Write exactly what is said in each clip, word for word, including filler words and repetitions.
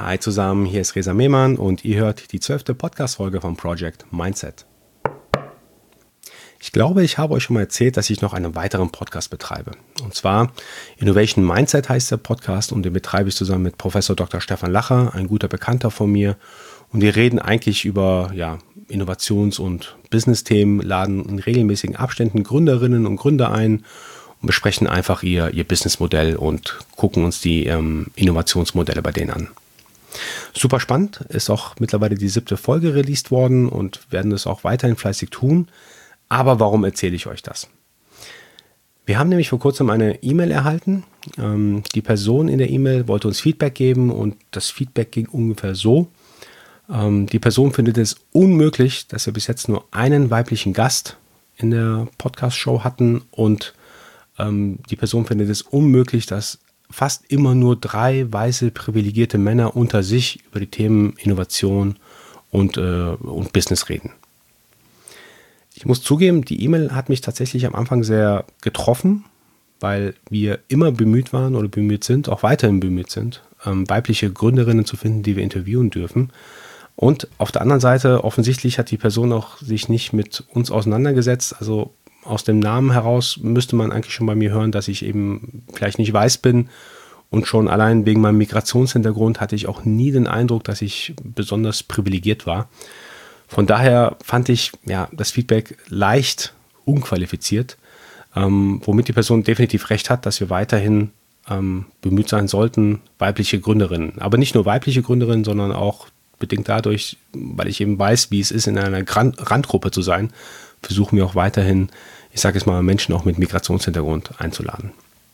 Hi zusammen, hier ist Reza Mehman und ihr hört die zwölfte Podcast-Folge vom Project Mindset. Ich glaube, ich habe euch schon mal erzählt, dass ich noch einen weiteren Podcast betreibe. Und zwar Innovation Mindset heißt der Podcast und den betreibe ich zusammen mit Professor Doktor Stefan Lacher, ein guter Bekannter von mir. Und wir reden eigentlich über ja, Innovations- und Business-Themen, laden in regelmäßigen Abständen Gründerinnen und Gründer ein und besprechen einfach ihr, ihr Businessmodell und gucken uns die ähm, Innovationsmodelle bei denen an. Super spannend, ist auch mittlerweile die siebte Folge released worden und werden es auch weiterhin fleißig tun. Aber warum erzähle ich euch das? Wir haben nämlich vor kurzem eine E-Mail erhalten. Ähm, die Person in der E-Mail wollte uns Feedback geben und das Feedback ging ungefähr so. Ähm, die Person findet es unmöglich, dass wir bis jetzt nur einen weiblichen Gast in der Podcast-Show hatten und ähm, die Person findet es unmöglich, dass fast immer nur drei weiße privilegierte Männer unter sich über die Themen Innovation und, äh, und Business reden. Ich muss zugeben, die E-Mail hat mich tatsächlich am Anfang sehr getroffen, weil wir immer bemüht waren oder bemüht sind, auch weiterhin bemüht sind, ähm, weibliche Gründerinnen zu finden, die wir interviewen dürfen. Und auf der anderen Seite, offensichtlich hat die Person auch sich nicht mit uns auseinandergesetzt. Also aus dem Namen heraus müsste man eigentlich schon bei mir hören, dass ich eben vielleicht nicht weiß bin. Und schon allein wegen meinem Migrationshintergrund hatte ich auch nie den Eindruck, dass ich besonders privilegiert war. Von daher fand ich ja, das Feedback leicht unqualifiziert, ähm, womit die Person definitiv recht hat, dass wir weiterhin ähm, bemüht sein sollten, weibliche Gründerinnen. Aber nicht nur weibliche Gründerinnen, sondern auch bedingt dadurch, weil ich eben weiß, wie es ist, in einer Gran- Randgruppe zu sein, versuchen wir auch weiterhin, ich sage jetzt mal, Menschen auch mit Migrationshintergrund einzuladen.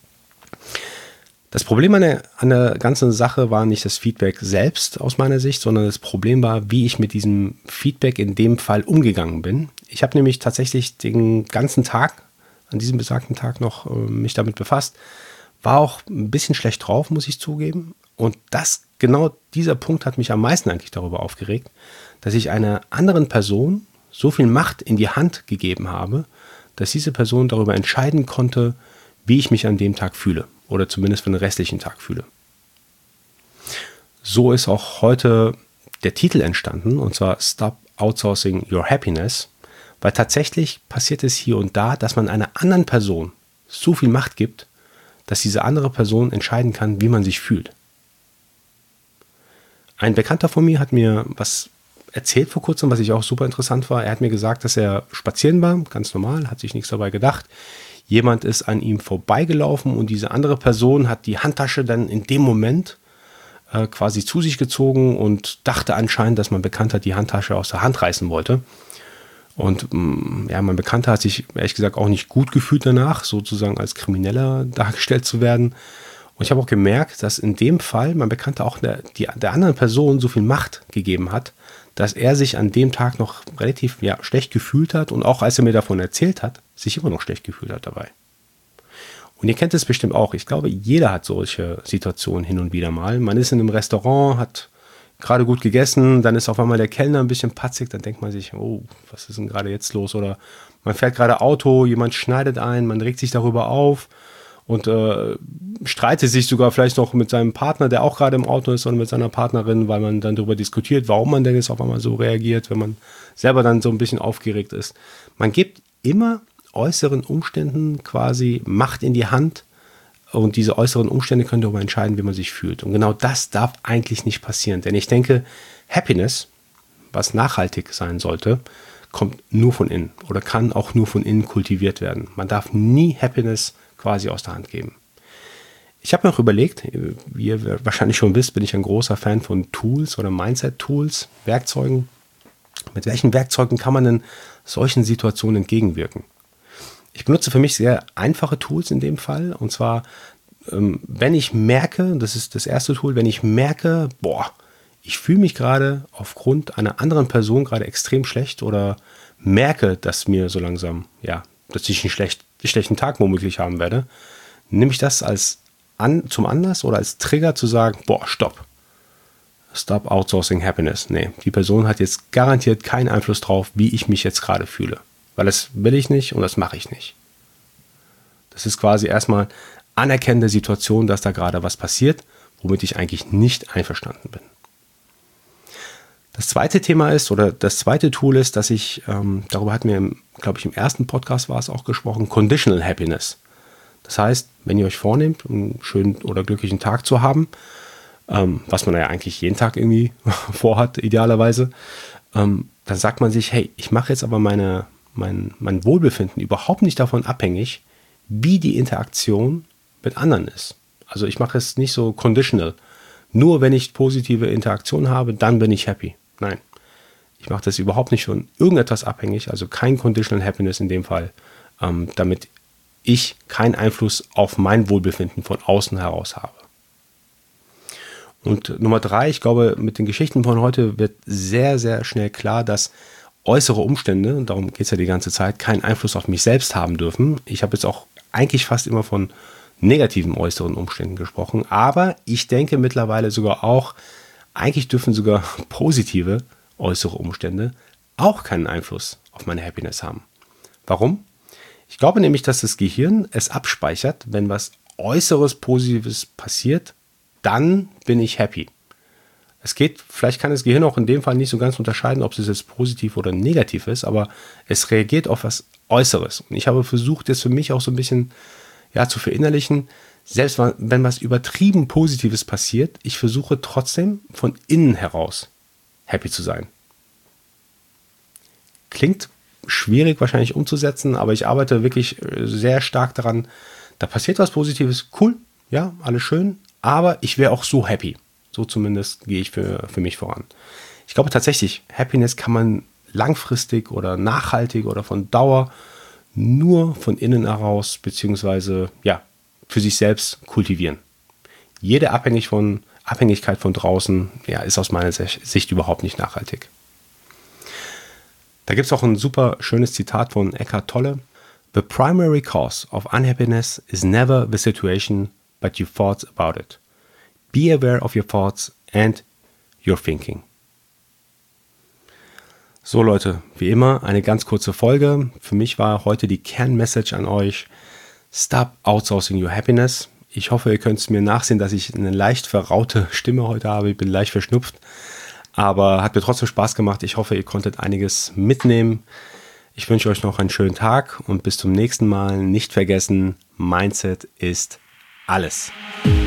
Das Problem an der, an der ganzen Sache war nicht das Feedback selbst aus meiner Sicht, sondern das Problem war, wie ich mit diesem Feedback in dem Fall umgegangen bin. Ich habe nämlich tatsächlich den ganzen Tag, an diesem besagten Tag noch äh, mich damit befasst, war auch ein bisschen schlecht drauf, muss ich zugeben. Und das, genau dieser Punkt hat mich am meisten eigentlich darüber aufgeregt, dass ich einer anderen Person so viel Macht in die Hand gegeben habe, dass diese Person darüber entscheiden konnte, wie ich mich an dem Tag fühle oder zumindest für den restlichen Tag fühle. So ist auch heute der Titel entstanden, und zwar Stop Outsourcing Your Happiness, weil tatsächlich passiert es hier und da, dass man einer anderen Person so viel Macht gibt, dass diese andere Person entscheiden kann, wie man sich fühlt. Ein Bekannter von mir hat mir was erzählt vor kurzem, was ich auch super interessant war. Er hat mir gesagt, dass er spazieren war, ganz normal, hat sich nichts dabei gedacht. Jemand ist an ihm vorbeigelaufen und diese andere Person hat die Handtasche dann in dem Moment äh, quasi zu sich gezogen und dachte anscheinend, dass mein Bekannter die Handtasche aus der Hand reißen wollte. Und mh, ja, mein Bekannter hat sich ehrlich gesagt auch nicht gut gefühlt danach, sozusagen als Krimineller dargestellt zu werden. Und ich habe auch gemerkt, dass in dem Fall mein Bekannter auch der, die, der anderen Person so viel Macht gegeben hat, dass er sich an dem Tag noch relativ ja, schlecht gefühlt hat und auch als er mir davon erzählt hat, sich immer noch schlecht gefühlt hat dabei. Und ihr kennt es bestimmt auch. Ich glaube, jeder hat solche Situationen hin und wieder mal. Man ist in einem Restaurant, hat gerade gut gegessen, dann ist auf einmal der Kellner ein bisschen patzig, dann denkt man sich, oh, was ist denn gerade jetzt los? Oder man fährt gerade Auto, jemand schneidet ein, man regt sich darüber auf und äh, streitet sich sogar vielleicht noch mit seinem Partner, der auch gerade im Auto ist, oder mit seiner Partnerin, weil man dann darüber diskutiert, warum man denn jetzt auf einmal so reagiert, wenn man selber dann so ein bisschen aufgeregt ist. Man gibt immer äußeren Umständen quasi Macht in die Hand und diese äußeren Umstände können darüber entscheiden, wie man sich fühlt. Und genau das darf eigentlich nicht passieren, denn ich denke, Happiness, was nachhaltig sein sollte, kommt nur von innen oder kann auch nur von innen kultiviert werden. Man darf nie Happiness quasi aus der Hand geben. Ich habe mir auch überlegt, wie ihr wahrscheinlich schon wisst, bin ich ein großer Fan von Tools oder Mindset-Tools, Werkzeugen. Mit welchen Werkzeugen kann man denn solchen Situationen entgegenwirken? Ich benutze für mich sehr einfache Tools in dem Fall. Und zwar, wenn ich merke, das ist das erste Tool, wenn ich merke, boah, ich fühle mich gerade aufgrund einer anderen Person gerade extrem schlecht oder merke, dass mir so langsam, ja, dass ich einen schlecht, schlechten Tag womöglich haben werde, nehme ich das als an, zum Anlass oder als Trigger zu sagen, boah, stopp. Stop Outsourcing Happiness. Nee, die Person hat jetzt garantiert keinen Einfluss drauf, wie ich mich jetzt gerade fühle. Weil das will ich nicht und das mache ich nicht. Das ist quasi erstmal anerkennende Situation, dass da gerade was passiert, womit ich eigentlich nicht einverstanden bin. Das zweite Thema ist, oder das zweite Tool ist, dass ich, ähm, darüber hatten wir, glaube ich, im ersten Podcast war es auch gesprochen, Conditional Happiness. Das heißt, wenn ihr euch vornehmt, einen schönen oder glücklichen Tag zu haben, ähm, was man ja eigentlich jeden Tag irgendwie vorhat, idealerweise, ähm, dann sagt man sich, hey, ich mache jetzt aber meine, mein, mein Wohlbefinden überhaupt nicht davon abhängig, wie die Interaktion mit anderen ist. Also ich mache es nicht so conditional. Nur wenn ich positive Interaktion habe, dann bin ich happy. Nein, ich mache das überhaupt nicht von irgendetwas abhängig, also kein Conditional Happiness in dem Fall, ähm, damit ich keinen Einfluss auf mein Wohlbefinden von außen heraus habe. Und Nummer drei, ich glaube, mit den Geschichten von heute wird sehr, sehr schnell klar, dass äußere Umstände, und darum geht es ja die ganze Zeit, keinen Einfluss auf mich selbst haben dürfen. Ich habe jetzt auch eigentlich fast immer von negativen äußeren Umständen gesprochen, aber ich denke mittlerweile sogar auch, eigentlich dürfen sogar positive äußere Umstände auch keinen Einfluss auf meine Happiness haben. Warum? Ich glaube nämlich, dass das Gehirn es abspeichert, wenn was Äußeres Positives passiert, dann bin ich happy. Es geht, vielleicht kann das Gehirn auch in dem Fall nicht so ganz unterscheiden, ob es jetzt positiv oder negativ ist, aber es reagiert auf was Äußeres. Und ich habe versucht, das für mich auch so ein bisschen ja, zu verinnerlichen, selbst wenn was übertrieben Positives passiert, ich versuche trotzdem von innen heraus happy zu sein. Klingt schwierig wahrscheinlich umzusetzen, aber ich arbeite wirklich sehr stark daran, da passiert was Positives, cool, ja, alles schön, aber ich wäre auch so happy. So zumindest gehe ich für, für mich voran. Ich glaube tatsächlich, Happiness kann man langfristig oder nachhaltig oder von Dauer nur von innen heraus beziehungsweise ja, für sich selbst kultivieren. Jede Abhängig von, Abhängigkeit von draußen ja, ist aus meiner Sicht überhaupt nicht nachhaltig. Da gibt es auch ein super schönes Zitat von Eckhart Tolle. The primary cause of unhappiness is never the situation, but your thoughts about it. Be aware of your thoughts and your thinking. So Leute, wie immer eine ganz kurze Folge. Für mich war heute die Kernmessage an euch: Stop outsourcing your happiness. Ich hoffe, ihr könnt es mir nachsehen, dass ich eine leicht verraute Stimme heute habe. Ich bin leicht verschnupft, aber hat mir trotzdem Spaß gemacht. Ich hoffe, ihr konntet einiges mitnehmen. Ich wünsche euch noch einen schönen Tag und bis zum nächsten Mal. Nicht vergessen, Mindset ist alles.